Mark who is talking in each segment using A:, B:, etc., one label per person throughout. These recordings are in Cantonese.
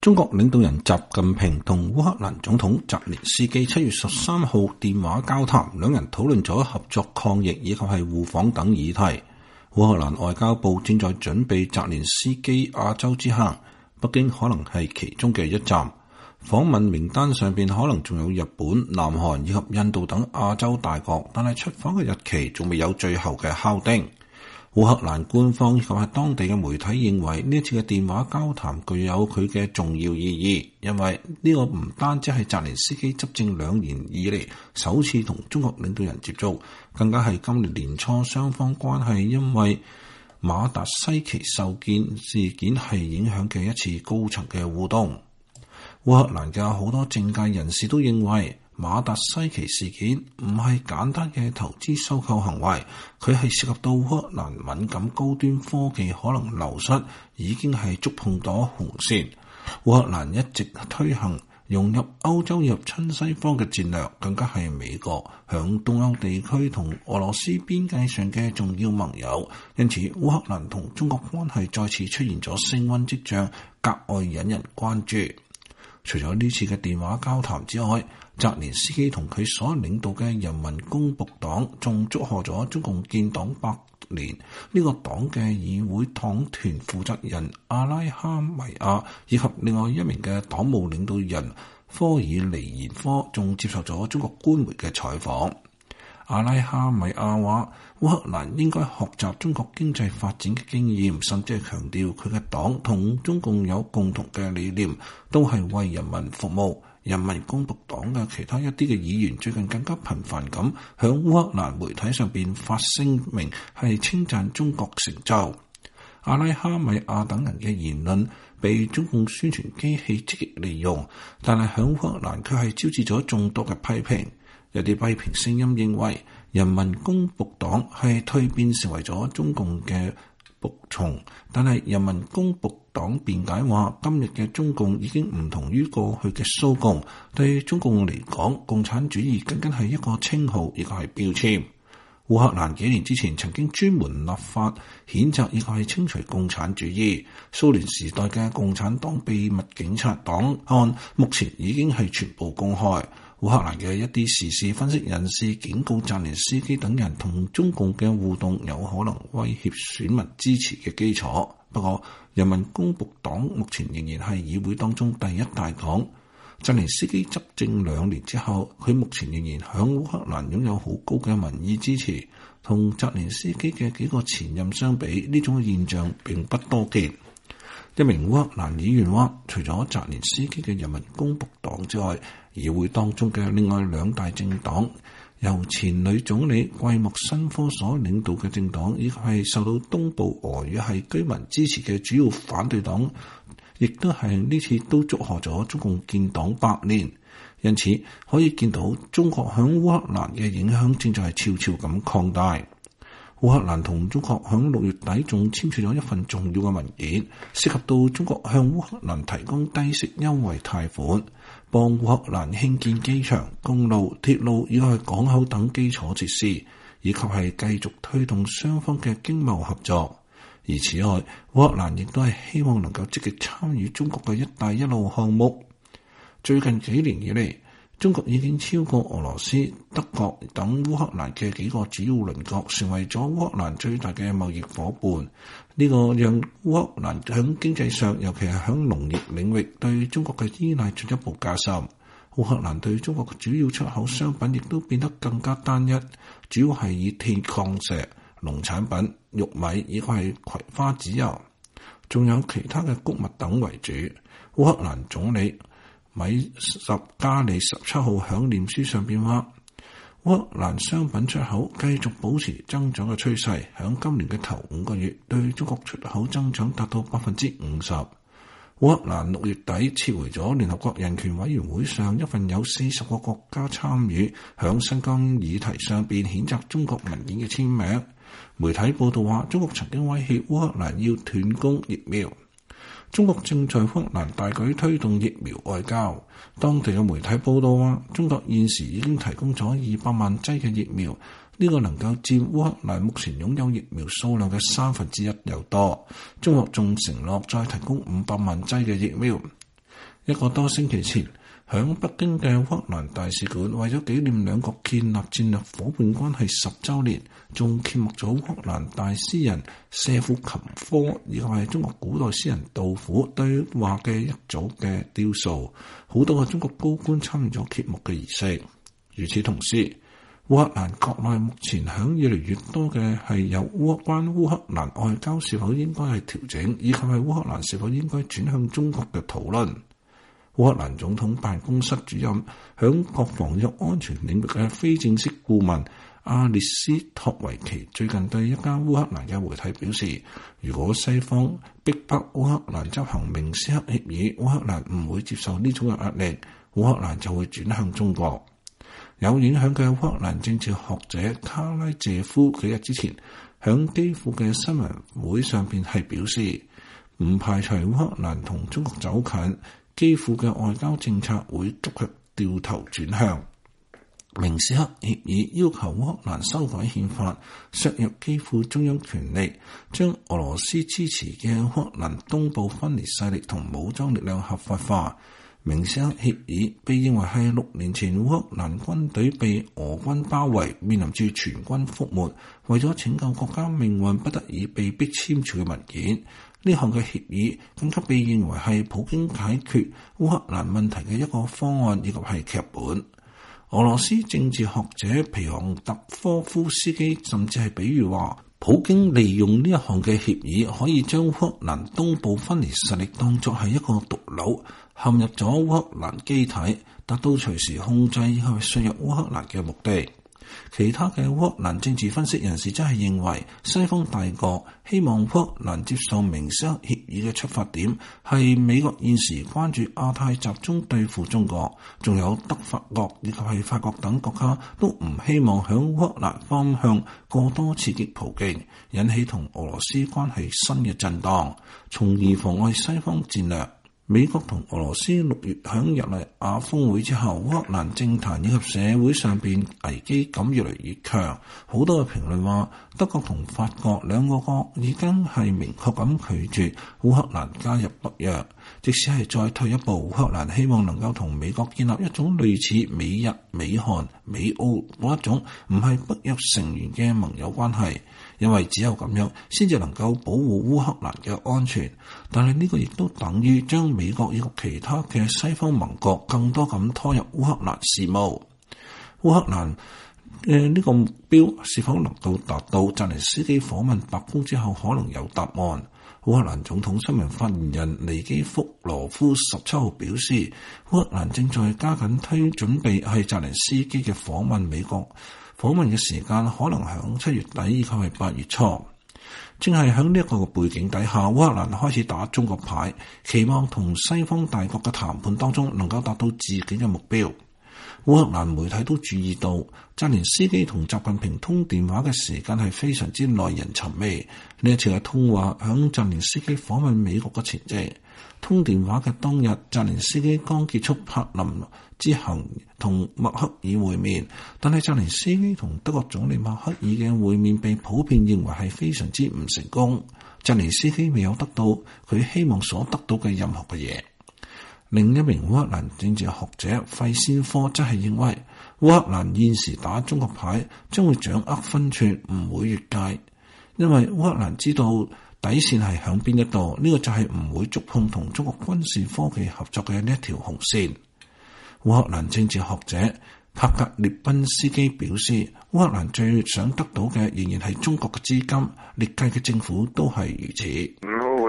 A: 中國領導人習近平同烏克蘭總統澤連斯基7月13號電話交談，兩人討論咗合作抗疫以及係互訪等議題。烏克蘭外交部正在準備澤連斯基亞洲之行，北京可能係其中嘅一站。訪問名單上邊可能仲有日本、南韓以及印度等亞洲大國，但係出訪嘅日期仲未有最後嘅敲定。烏克蘭官方以及係當地嘅媒體認為呢一次嘅電話交談具有佢嘅重要意義，因為呢個唔單止係澤連斯基執政2年以嚟首次同中國領導人接觸，更加係今年年初雙方關係因為馬達西奇受建事件係影響嘅一次高層嘅互動。烏克蘭嘅好多政界人士都認為馬達西奇事件唔係簡單嘅投資收購行為，佢係涉及到烏克蘭敏感高端科技可能流失，已經係觸碰到紅線。烏克蘭一直推行融入歐洲以及親西方嘅戰略，更加係美國響東歐地區同俄羅斯邊界上嘅重要盟友，因此烏克蘭同中國關係再次出現咗升溫跡象，格外引人關注。除咗呢次嘅電話交談之外，澤連斯基同佢所領導嘅人民公僕黨仲祝賀咗中共建黨100年。呢個黨嘅議會黨團負責人阿拉哈米亞以及另外一名嘅黨務領導人科爾尼延科仲接受咗中國官媒嘅採訪。阿拉哈米亞話，烏克蘭應該學習中國經濟發展嘅經驗，甚至係強調佢嘅黨同中共有共同嘅理念，都係為人民服務。人民公僕黨嘅其他一啲嘅議員最近更加頻繁咁響烏克蘭媒體上邊發聲明，係稱讚中國成就。阿拉哈米亞等人嘅言論被中共宣傳機器積極利用，但係響烏克蘭卻係招致咗眾多嘅批評。有啲批評聲音認為，人民公僕黨係蛻變成為咗中共嘅僕從，但係人民公僕黨辯解話，今日嘅中共已經唔同於過去嘅蘇共，對中共嚟講，共產主義僅僅係一個稱號，亦係標籤。烏克蘭幾年之前曾經專門立法譴責亦係清除共產主義。蘇聯時代嘅共產黨秘密警察檔案目前已經係全部公開。烏克蘭嘅一啲時事分析人士警告澤連斯基等人同中共嘅互動有可能威脅選民支持嘅基礎。不過，人民公僕黨目前仍然係議會當中第一大黨。澤連斯基執政2年之後，佢目前仍然響烏克蘭擁有好高嘅民意支持。同澤連斯基嘅幾個前任相比，呢種現象並不多見。一名烏克蘭議員話，除咗澤連斯基嘅人民公僕黨之外，議會當中嘅另外2大政黨，由前女總理季莫申科所領導嘅政黨，以及係受到東部俄語系居民支持嘅主要反對黨，亦都係呢次都祝賀咗中共建黨100年。因此可以見到中國響烏克蘭嘅影響正在悄悄咁擴大。烏克蘭同中國響6月底仲簽署咗一份重要嘅文件，涉及到中國向烏克蘭提供低息優惠貸款，幫烏克蘭興建機場、公路、鐵路以及係港口等基礎設施，以及係繼續推動雙方嘅經貿合作。而此外，烏克蘭亦都係希望能夠積極參與中國嘅一帶一路項目。最近幾年以嚟，中國已經超過俄羅斯、德國等烏克蘭嘅幾個主要鄰國，成為咗烏克蘭最大嘅貿易夥伴。呢個讓烏克蘭響經濟上，尤其係響農業領域，對中國嘅依賴進一步加深。烏克蘭對中國嘅主要出口商品亦都變得更加單一，主要係以鐵礦石、農產品、玉米以及係葵花籽油，仲有其他嘅穀物等為主。烏克蘭總理米什加利17號響臉書上邊話，烏克蘭商品出口繼續保持增長嘅趨勢，響今年嘅頭5個月對中國出口增長達到 50%。烏克蘭6月底撤回咗聯合國人權委員會上一份有40個國家參與響新疆議題上邊譴責中國文件嘅簽名。媒體報道話，中國曾經威脅烏克蘭要斷供疫苗。中國正在烏克蘭大舉推動疫苗外交。當地嘅媒體報道話，中國現時已經提供咗200萬劑嘅疫苗，呢個能夠佔烏克蘭目前擁有疫苗數量嘅1/3又多。中國仲承諾再提供500萬劑嘅疫苗。 一個多星期前，響北京嘅烏克蘭大使館為咗紀念兩國建立戰略夥伴關係10週年，仲揭幕咗烏克蘭大詩人謝庫琴科以及係中國古代詩人杜甫對話嘅一組嘅雕塑，好多嘅中國高官參與咗揭幕嘅儀式。與此同時，烏克蘭國內目前響越嚟越多嘅係有關烏克蘭外交是否應該係調整，以及係烏克蘭是否應該轉向中國嘅討論。烏克蘭總統辦公室主任響國防與安全領域嘅非正式顧問阿列斯托維奇最近對一家烏克蘭嘅媒體表示，如果西方逼迫烏克蘭執行明斯克協議，烏克蘭唔會接受呢種嘅壓力，烏克蘭就會轉向中國。有影響嘅烏克蘭政治學者卡拉謝夫幾日之前響基輔嘅新聞會上邊係表示，唔排除烏克蘭同中國走近，基輔嘅外交政策會急劇掉頭轉向。明斯克協議要求烏克蘭修改憲法，削弱基輔中央權力，將俄羅斯支持嘅烏克蘭東部分裂勢力同武裝力量合法化。明斯克協議被認為係6年前烏克蘭軍隊被俄軍包圍，面臨住全軍覆沒，為咗拯救國家命運不得已被迫簽署嘅文件。呢項嘅協議更加被認為係普京解決烏克蘭問題嘅一個方案以及係劇本。俄羅斯政治學者皮昂特科夫斯基甚至係比喻話，普京利用呢一項嘅協議可以將烏克蘭東部分裂勢力當作係一個毒瘤，陷入咗烏克蘭機體，達到隨時控制以及削弱烏克蘭嘅目的。其他嘅烏克蘭政治分析人士真係認為，西方大國希望烏克蘭接受明斯克協議嘅出發點係美國現時關注亞太集中對付中國，仲有德法國以及係法國等國家都唔希望響烏克蘭方向過多刺激普京，引起同俄羅斯關係新嘅震盪，從而妨礙西方戰略。美國同俄羅斯6月響日內瓦峰會之後，烏克蘭政壇以及社會上邊危機感越嚟越強。好多嘅評論話，德國同法國兩個國已經係明確咁拒絕烏克蘭加入北約。即使係再退一步，烏克蘭希望能夠同美國建立一種類似美日、美韓、美澳嗰一種唔係北約成員嘅盟友關係，因為只有咁樣先至能夠保護烏克蘭嘅安全。但係呢個亦都等於將美國以及其他嘅西方盟國更多咁拖入烏克蘭事務。烏克蘭呢個目標是否能夠達到？澤連斯基訪問白宮之後可能有答案。烏克蘭總統新聞發言人尼基福羅夫17號表示，烏克蘭正在加緊準備係澤連斯基嘅訪問美國，訪問嘅時間可能響7月底以及係8月初。正係響呢一個背景底下，烏克蘭開始打中國牌，期望同西方大國嘅談判當中能夠達到自己嘅目標。烏克蘭媒體都注意到，澤連斯基同習近平通電話嘅時間係非常之耐人尋味。呢一次嘅通話響澤連斯基訪問美國嘅前夕，通電話嘅當日，澤連斯基剛結束柏林之行同默克爾會面，但係澤連斯基同德國總理默克爾嘅會面被普遍認為係非常之唔成功。澤連斯基未有得到佢希望所得到嘅任何嘅嘢。另一名烏克蘭政治學者費先科則係認為，烏克蘭現時打中國牌將會掌握分寸，唔會越界，因為烏克蘭知道底線係響邊一度，呢個就係唔會觸碰同中國軍事科技合作嘅呢一條紅線。烏克蘭政治學者帕格列賓斯基表示，烏克蘭最想得到嘅仍然係中國嘅資金，歷屆嘅政府都係如此。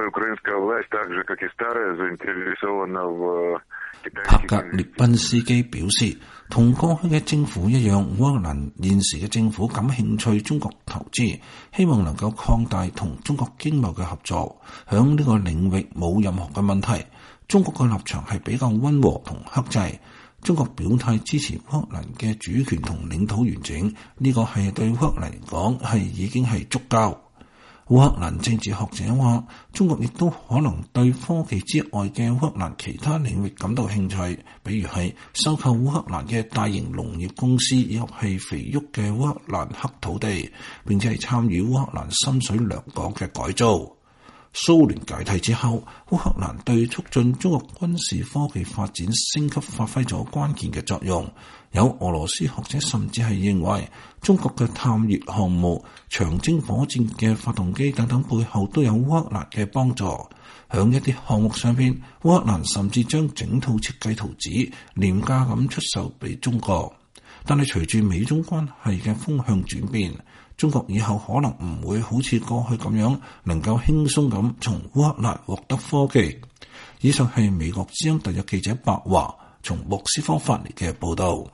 A: 帕格列賓斯基表示，同過去嘅政府一樣，烏克蘭現時嘅政府感興趣中國投資，希望能夠擴大同中國經貿嘅合作。響呢個領域冇任何嘅問題，中國嘅立場係比較溫和同克制。中國表態支持烏克蘭嘅主權同領土完整，呢個係對烏克蘭嚟講係已經係足夠。烏克蘭政治學者話，中國亦都可能對科技之外嘅烏克蘭其他領域感到興趣，比如係收購烏克蘭嘅大型農業公司，以及係肥沃嘅烏克蘭黑土地，並且係參與烏克蘭深水良港嘅改造。 蘇聯解體之後，烏克蘭對促進中國軍事科技發展升級發揮咗關鍵嘅作用。有俄羅斯學者甚至係認為，中國嘅探月項目、長征火箭嘅發動機等等背後都有烏克蘭嘅幫助。響一啲項目上邊，烏克蘭甚至將整套設計圖紙廉價咁出售俾中國。但係隨住美中關係嘅風向轉變，中國以後可能唔會好似過去咁樣能夠輕鬆咁從烏克蘭獲得科技。以上係美國之音特約記者白華從莫斯科發嚟嘅報道。